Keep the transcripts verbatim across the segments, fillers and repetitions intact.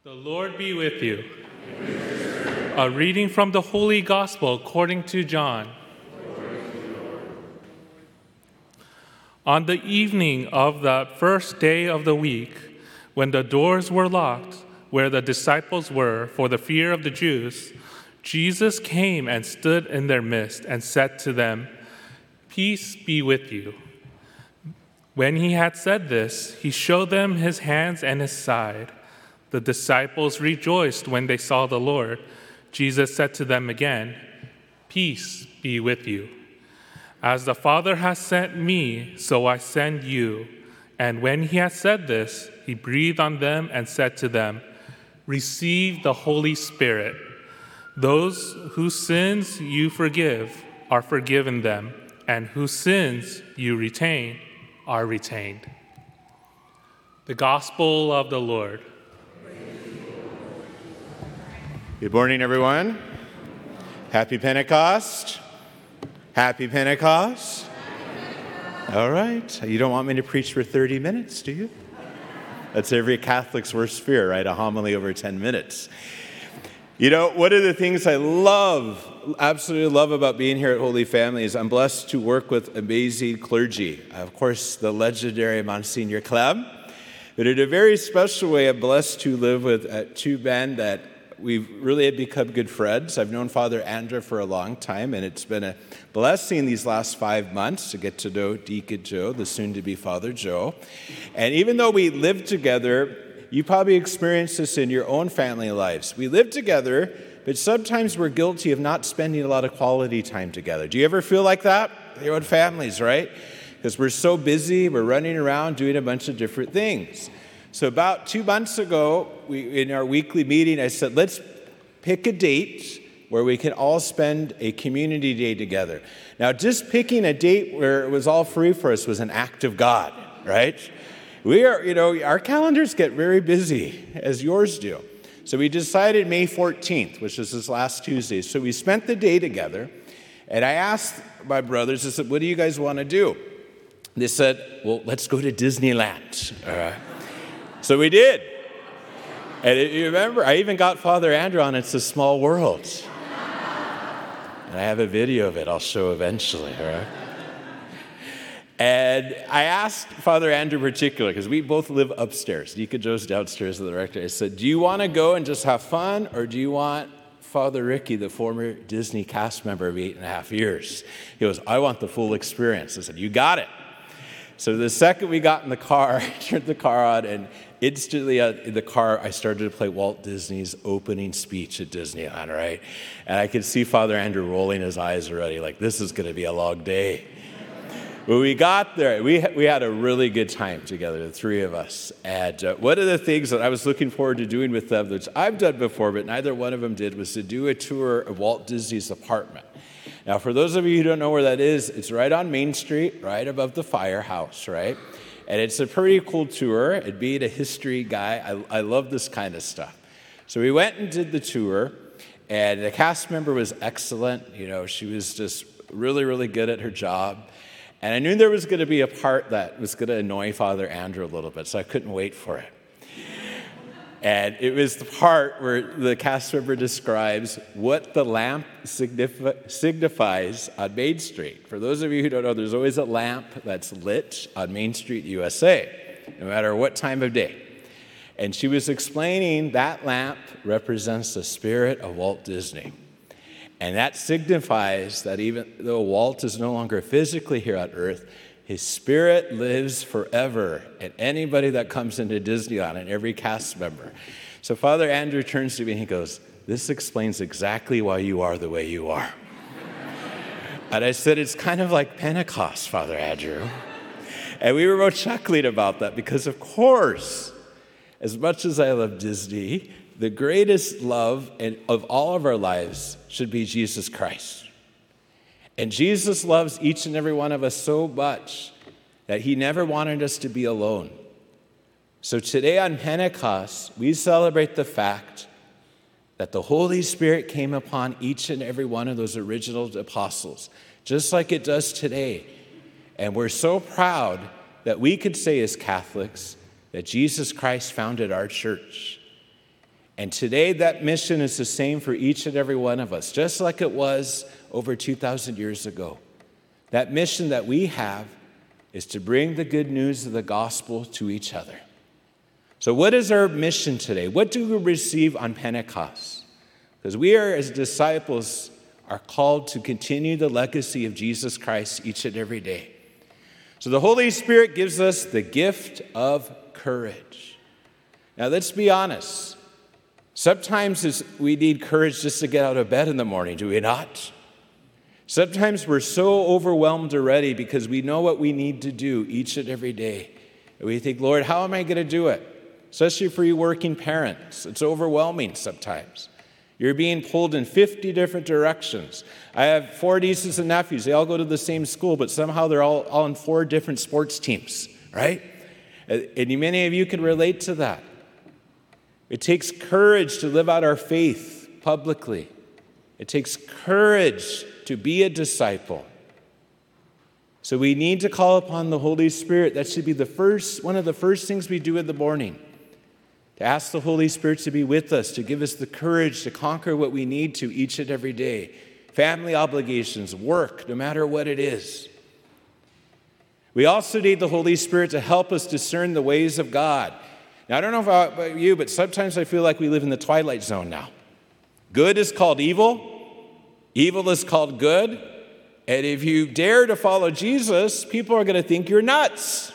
The Lord be with you. A reading from the Holy Gospel according to John. On the evening of the first day of the week, when the doors were locked where the disciples were for the fear of the Jews, Jesus came and stood in their midst and said to them, "Peace be with you." When he had said this, he showed them his hands and his side. The disciples rejoiced when they saw the Lord. Jesus said to them again, "Peace be with you. As the Father has sent me, so I send you." And when he had said this, he breathed on them and said to them, "Receive the Holy Spirit. Those whose sins you forgive are forgiven them, and whose sins you retain are retained." The Gospel of the Lord. Good morning, everyone. Happy Pentecost. Happy Pentecost. All right. You don't want me to preach for thirty minutes, do you? That's every Catholic's worst fear, right? A homily over ten minutes. You know, one of the things I love, absolutely love about being here at Holy Family is I'm blessed to work with amazing clergy. Of course, the legendary Monsignor Clem. But in a very special way, I'm blessed to live with uh, two men that we've really become good friends. I've known Father Andrew for a long time, and it's been a blessing these last five months to get to know Deacon Joe, the soon-to-be Father Joe. And even though we live together, you probably experienced this in your own family lives. We live together, but sometimes we're guilty of not spending a lot of quality time together. Do you ever feel like that? Your own families, right? Because we're so busy, we're running around doing a bunch of different things. So about two months ago, we, in our weekly meeting, I said, let's pick a date where we can all spend a community day together. Now, just picking a date where it was all free for us was an act of God, right? We are, you know, our calendars get very busy, as yours do. So we decided May fourteenth, which is this last Tuesday. So we spent the day together, and I asked my brothers, I said, what do you guys want to do? They said, well, let's go to Disneyland, all right? So we did. And you remember, I even got Father Andrew on It's a Small World. And I have a video of it I'll show eventually, all right? And I asked Father Andrew in particular, because we both live upstairs. Deacon Joe's downstairs with the rector. I said, do you want to go and just have fun, or do you want Father Ricky, the former Disney cast member of eight and a half years? He goes, I want the full experience. I said, you got it. So the second we got in the car, I turned the car on, and instantly uh, in the car, I started to play Walt Disney's opening speech at Disneyland, right? And I could see Father Andrew rolling his eyes already, like, this is going to be a long day. When we got there, we, we had a really good time together, the three of us. And uh, one of the things that I was looking forward to doing with them, which I've done before, but neither one of them did, was to do a tour of Walt Disney's apartment. Now, for those of you who don't know where that is, it's right on Main Street, right above the firehouse, right? And it's a pretty cool tour. And being a history guy, I, I love this kind of stuff. So we went and did the tour, and the cast member was excellent. You know, she was just really, really good at her job. And I knew there was going to be a part that was going to annoy Father Andrew a little bit, so I couldn't wait for it. And it was the part where the cast member describes what the lamp signif- signifies on Main Street. For those of you who don't know, there's always a lamp that's lit on Main Street, U S A, no matter what time of day. And she was explaining that lamp represents the spirit of Walt Disney. And that signifies that even though Walt is no longer physically here on Earth, his spirit lives forever in anybody that comes into Disneyland and every cast member. So Father Andrew turns to me and he goes, this explains exactly why you are the way you are. And I said, it's kind of like Pentecost, Father Andrew. And we were both chuckling about that because, of course, as much as I love Disney, the greatest love of all of our lives should be Jesus Christ. And Jesus loves each and every one of us so much that he never wanted us to be alone. So today on Pentecost, we celebrate the fact that the Holy Spirit came upon each and every one of those original apostles, just like it does today. And we're so proud that we could say as Catholics that Jesus Christ founded our church. And today that mission is the same for each and every one of us, just like it was over two thousand years ago. That mission that we have is to bring the good news of the gospel to each other. So what is our mission today? What do we receive on Pentecost? Because we are, as disciples, are called to continue the legacy of Jesus Christ each and every day. So the Holy Spirit gives us the gift of courage. Now let's be honest. Sometimes we need courage just to get out of bed in the morning, do we not? Sometimes we're so overwhelmed already because we know what we need to do each and every day. And we think, Lord, how am I going to do it? Especially for you working parents. It's overwhelming sometimes. You're being pulled in fifty different directions. I have four nieces and nephews. They all go to the same school, but somehow they're all, all in four different sports teams, right? And many of you can relate to that. It takes courage to live out our faith publicly. It takes courage to be a disciple. So we need to call upon the Holy Spirit. That should be the first, one of the first things we do in the morning. To ask the Holy Spirit to be with us, to give us the courage to conquer what we need to each and every day. Family obligations, work, no matter what it is. We also need the Holy Spirit to help us discern the ways of God. Now, I don't know about you, but sometimes I feel like we live in the twilight zone now. Good is called evil. Evil is called good. And if you dare to follow Jesus, people are going to think you're nuts.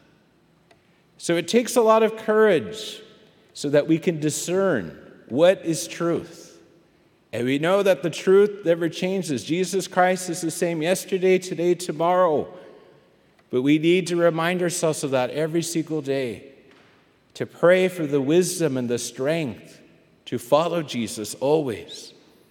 So it takes a lot of courage so that we can discern what is truth. And we know that the truth never changes. Jesus Christ is the same yesterday, today, tomorrow. But we need to remind ourselves of that every single day. To pray for the wisdom and the strength to follow Jesus always.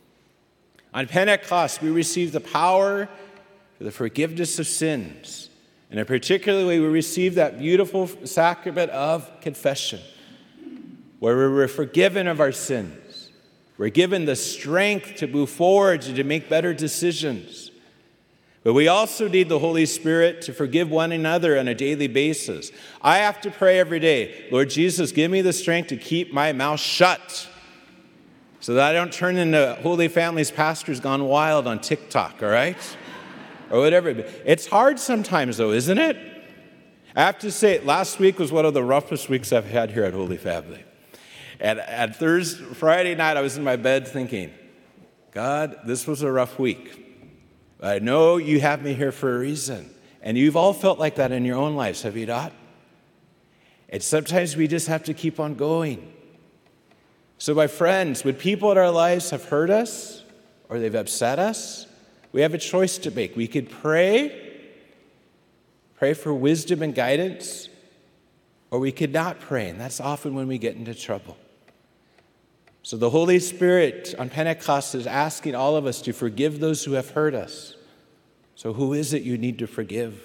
On Pentecost, we receive the power for the forgiveness of sins. And in particular way, we receive that beautiful sacrament of confession, where we were forgiven of our sins. We're given the strength to move forward and to make better decisions. But we also need the Holy Spirit to forgive one another on a daily basis. I have to pray every day, Lord Jesus, give me the strength to keep my mouth shut so that I don't turn into Holy Families pastors gone wild on TikTok, all right? Or whatever. It's hard sometimes, though, isn't it? I have to say, last week was one of the roughest weeks I've had here at Holy Family. And at Thursday, Friday night, I was in my bed thinking, God, this was a rough week. I know you have me here for a reason. And you've all felt like that in your own lives, have you not? And sometimes we just have to keep on going. So my friends, when people in our lives have hurt us or they've upset us, we have a choice to make. We could pray, pray for wisdom and guidance, or we could not pray, and that's often when we get into trouble. So the Holy Spirit on Pentecost is asking all of us to forgive those who have hurt us. So who is it you need to forgive?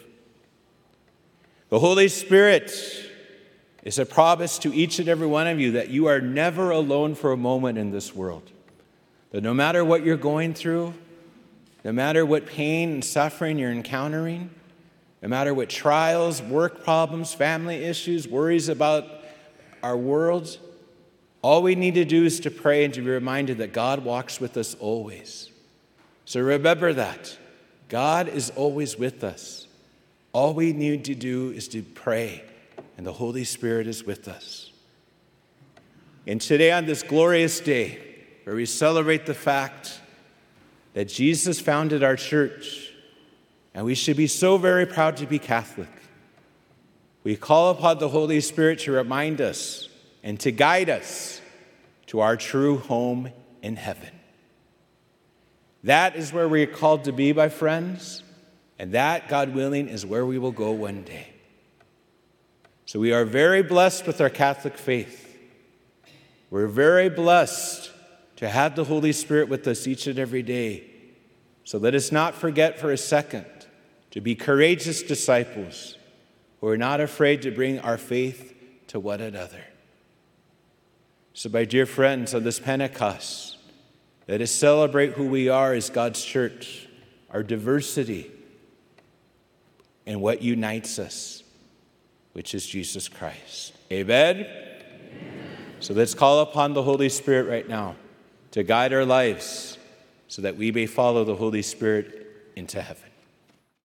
The Holy Spirit is a promise to each and every one of you that you are never alone for a moment in this world. That no matter what you're going through, no matter what pain and suffering you're encountering, no matter what trials, work problems, family issues, worries about our world, all we need to do is to pray and to be reminded that God walks with us always. So remember that. God is always with us. All we need to do is to pray, and the Holy Spirit is with us. And today, on this glorious day, where we celebrate the fact that Jesus founded our church, and we should be so very proud to be Catholic, we call upon the Holy Spirit to remind us and to guide us to our true home in heaven. That is where we are called to be, my friends, and that, God willing, is where we will go one day. So we are very blessed with our Catholic faith. We're very blessed to have the Holy Spirit with us each and every day. So let us not forget for a second to be courageous disciples who are not afraid to bring our faith to one another. So, my dear friends, on this Pentecost, let us celebrate who we are as God's church, our diversity, and what unites us, which is Jesus Christ. Amen? Amen. So let's call upon the Holy Spirit right now to guide our lives so that we may follow the Holy Spirit into heaven.